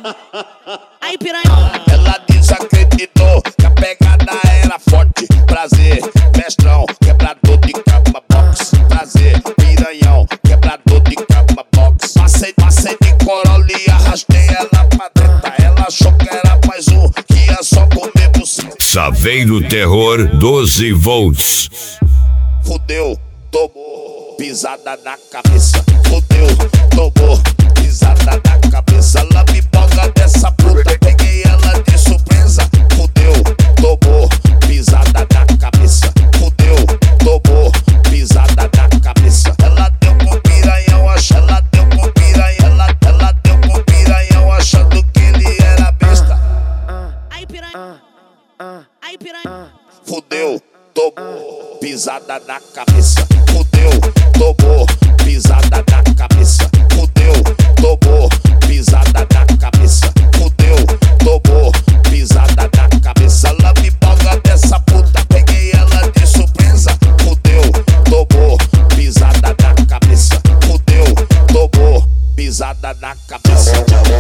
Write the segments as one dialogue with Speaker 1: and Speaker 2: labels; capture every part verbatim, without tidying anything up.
Speaker 1: Aí piranhão.
Speaker 2: Ela desacreditou que a pegada era forte. Prazer, mestrão, quebrador de cama box. Prazer, piranhão, quebrador de cama box. Passei, passei de Corolla e arrastei ela pra dentro. Ela achou que era mais um, que ia só comer buceta.
Speaker 3: Saveiro Terror doze volts.
Speaker 2: Fudeu, tomou pisada na cabeça. Fudeu, tomou pisada na cabeça. Ela me boga dessa puta, peguei ela de surpresa. Fudeu, tomou pisada na cabeça. Fudeu, tomou pisada na cabeça. Ela deu com piranhão, acha, ela deu com piranhão. Ela, ela deu com piranhão, achando que ele era besta.
Speaker 1: Aí piranhão. Aí piranhão.
Speaker 2: Fudeu, tomou pisada na cabeça. Fudeu, tomou pisada na cabeça. Fudeu, tomou pisada na cabeça. Fudeu, tomou pisada na cabeça. Ela me boga dessa puta, peguei ela de surpresa. Fudeu, tomou pisada na cabeça. Fudeu, tomou pisada na cabeça.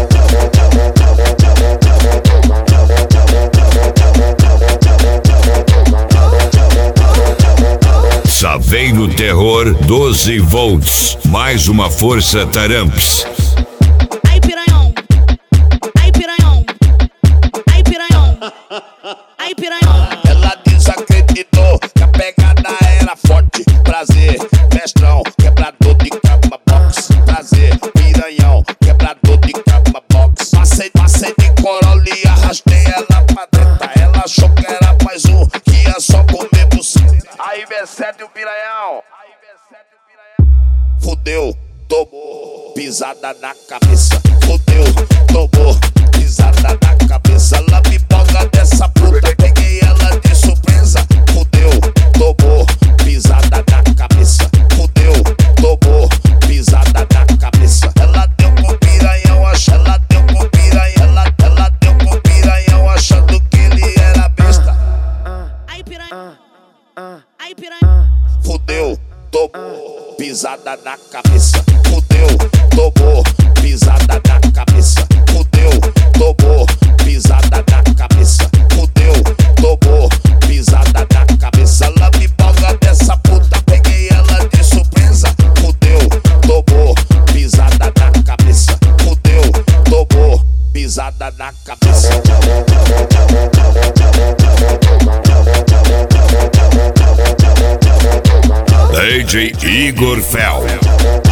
Speaker 3: Saveiro Terror doze volts. Mais uma força Taramps.
Speaker 1: Aí piranhão. Aí piranhão. Aí piranhão. Aí piranhão.
Speaker 2: Ela desacreditou que a pegada era forte. Prazer, mestrão, quebrador de cama box. Prazer, piranhão, quebrador de cama box. Passei, passei de Corolla e arrastei ela pra dentro. Ela achou que era mais um, que ia só comer buceta. Aí B sete o piranhão. Fudeu, tomou pisada na cabeça. Fudeu, tomou pisada na cabeça. Ela me boga dessa puta, peguei ela de surpresa. Fudeu, tomou pisada na cabeça. Fudeu, tomou pisada na cabeça. Ela deu com piranhão, acha, ela deu com piranhão. Ela, ela deu com piranhão, achando que ele era besta.
Speaker 1: Aí piranhão. Aí piranhão.
Speaker 2: Fudeu, tomou pisada na cabeça. Fudeu, tomou pisada na cabeça. Fudeu, tomou pisada na cabeça. Fudeu, tomou pisada na cabeça. Ela me boga dessa puta, peguei ela de surpresa. Fudeu, tomou pisada na cabeça. Fudeu, tomou pisada na cabeça.
Speaker 3: D J Igor Fel.